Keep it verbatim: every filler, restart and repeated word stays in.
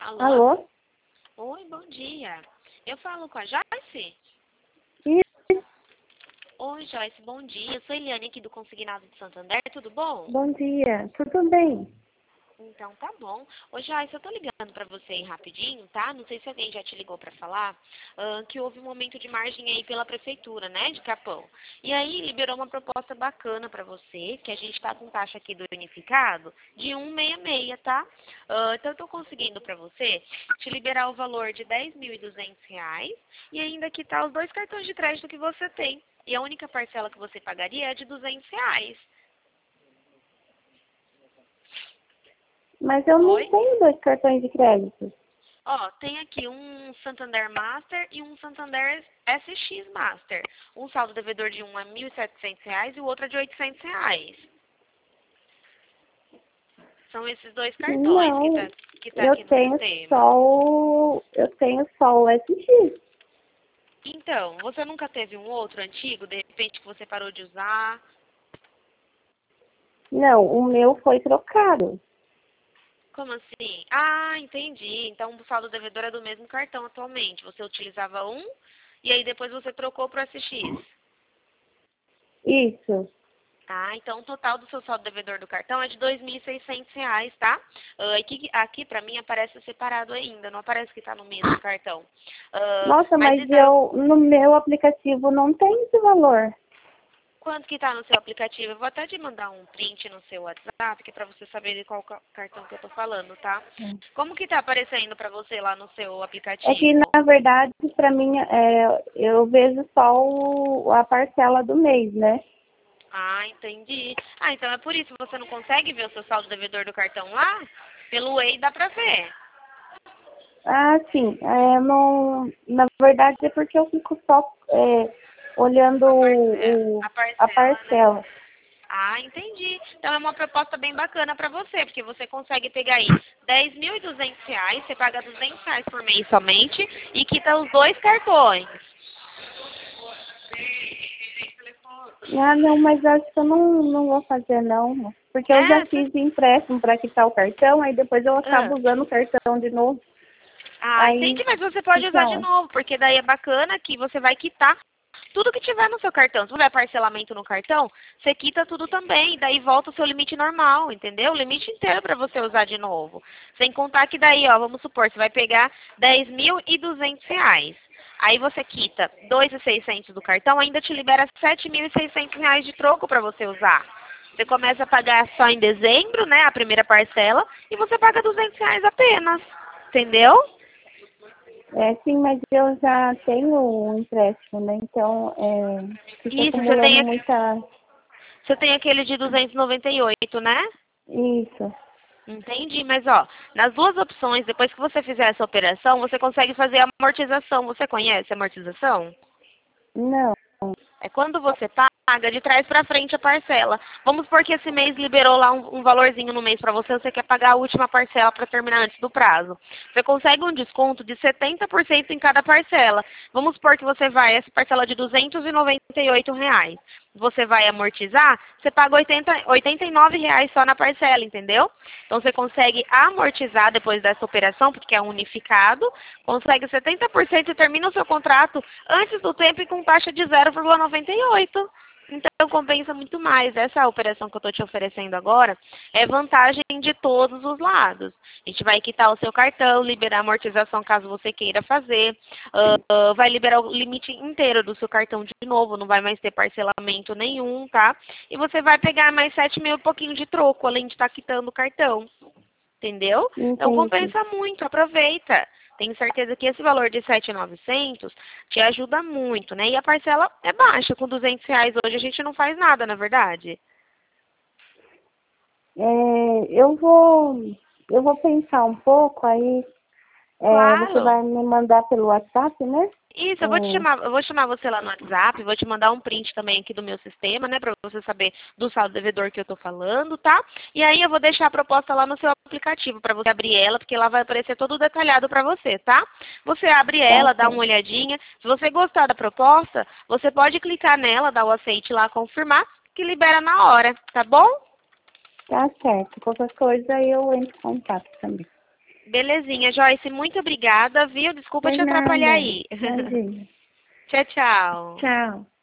Alô? Alô? Oi, bom dia. Eu falo com a Joyce? Isso. Oi, Joyce, bom dia. Eu sou Eliane aqui do Consignado de Santander, tudo bom? Bom dia. Tudo bem? Então tá bom. Ô Joyce, eu tô ligando pra você aí rapidinho, tá? Não sei se alguém já te ligou pra falar ah, que houve um aumento de margem aí pela prefeitura, né, de Capão. E aí liberou uma proposta bacana pra você, que a gente tá com taxa aqui do unificado de um vírgula sessenta e seis, tá? Ah, então eu tô conseguindo pra você te liberar o valor de dez mil e duzentos reais e ainda quitar os dois cartões de crédito que você tem. E a única parcela que você pagaria é de duzentos reais. Mas eu não Oi? tenho dois cartões de crédito. Ó, tem aqui um Santander Master e um Santander S X Master. Um saldo devedor de um é mil e setecentos reais e o outro é de oitocentos reais. São esses dois cartões que tá, Não, que tá eu aqui no tenho sistema. só o... Eu tenho só o S X. Então, você nunca teve um outro antigo, de repente que você parou de usar? Não, o meu foi trocado. Como assim? Ah, entendi. Então o saldo devedor é do mesmo cartão atualmente. Você utilizava um e aí depois você trocou para o S X. Isso. Ah, então o total do seu saldo devedor do cartão é de dois mil e seiscentos reais, tá? Ah, aqui aqui para mim aparece separado ainda, não aparece que está no mesmo cartão. Ah, Nossa, mas mas então, eu no meu aplicativo não tem esse valor. quanto que está no seu aplicativo? Eu vou até te mandar um print no seu WhatsApp, que é para você saber de qual ca- cartão que eu tô falando, tá? Como que tá aparecendo para você lá no seu É que, aplicativo? na verdade, pra mim, é, eu vejo só o, a parcela do mês, né? Ah, entendi. Ah, então é por isso que você não consegue ver o seu saldo devedor do cartão lá? Pelo Way dá pra ver. Ah, sim. É, não, na verdade é porque eu fico só é, olhando A parcela, o, o- a a parcela, né? parcela. Ah, entendi. Então é uma proposta bem bacana pra você, porque você consegue pegar aí dez mil e duzentos reais, você paga duzentos reais por mês somente e quita os dois cartões. Ah, não, mas acho que eu não, não vou fazer não. Porque eu já É, você... fiz empréstimo para quitar o cartão, aí depois eu Ah. acabo usando o cartão de novo. Ah, Aí entendi, mas você pode fica usar de onde? novo, porque daí é bacana que você vai quitar tudo que tiver no seu cartão. Se tiver parcelamento no cartão, você quita tudo também, daí volta o seu limite normal, entendeu? O limite inteiro para você usar de novo. Sem contar que daí, ó, vamos supor, você vai pegar dez mil e duzentos reais. Aí você quita dois mil e seiscentos do cartão, ainda te libera sete mil e seiscentos reais de troco para você usar. Você começa a pagar só em dezembro, né, a primeira parcela, e você paga duzentos reais apenas, entendeu? É, sim, mas eu já tenho um empréstimo, né? Então, é, fica Isso, você tem, acumulando aqu- muita... você tem aquele de duzentos e noventa e oito, né? Isso. Entendi, mas ó, nas duas opções, depois que você fizer essa operação, você consegue fazer a amortização. Você conhece a amortização? Não. É quando você paga de trás para frente a parcela. Vamos supor que esse mês liberou lá um, um valorzinho no mês para você, você quer pagar a última parcela para terminar antes do prazo. Você consegue um desconto de setenta por cento em cada parcela. Vamos supor que você vai, essa parcela de duzentos e noventa e oito reais. Você vai amortizar, você paga oitenta, oitenta e nove reais só na parcela, entendeu? Então você consegue amortizar depois dessa operação, porque é unificado, consegue setenta por cento e termina o seu contrato antes do tempo e com taxa de zero vírgula noventa e oito. Então compensa muito mais. Essa operação que eu estou te oferecendo agora é vantagem de todos os lados. A gente vai quitar o seu cartão, liberar a amortização caso você queira fazer, uh, vai liberar o limite inteiro do seu cartão de novo, não vai mais ter parcelamento nenhum, tá? E você vai pegar mais sete mil e pouquinho de troco, além de estar quitando o cartão. Entendeu? Então Entendi. compensa muito, aproveita. Tenho certeza que esse valor de sete mil e novecentos te ajuda muito, né? E a parcela é baixa, com duzentos reais hoje a gente não faz nada, na verdade. É, eu vou, eu vou pensar um pouco, aí é, você Claro. vai me mandar pelo WhatsApp, né? Isso, eu vou te O, chamar, eu vou chamar você lá no WhatsApp, vou te mandar um print também aqui do meu sistema, né, pra você saber do saldo devedor que eu tô falando, tá? E aí eu vou deixar a proposta lá no seu aplicativo pra você abrir ela, porque lá vai aparecer todo detalhado pra você, tá? Você abre tá ela, dá uma certo. olhadinha. Se você gostar da proposta, você pode clicar nela, dar o aceite lá, confirmar, que libera na hora, tá bom? Tá certo. Qualquer coisa eu entro em contato também. Belezinha, Joyce, muito obrigada, viu? Desculpa Por te atrapalhar nada. aí. Imagina. Tchau, tchau. Tchau.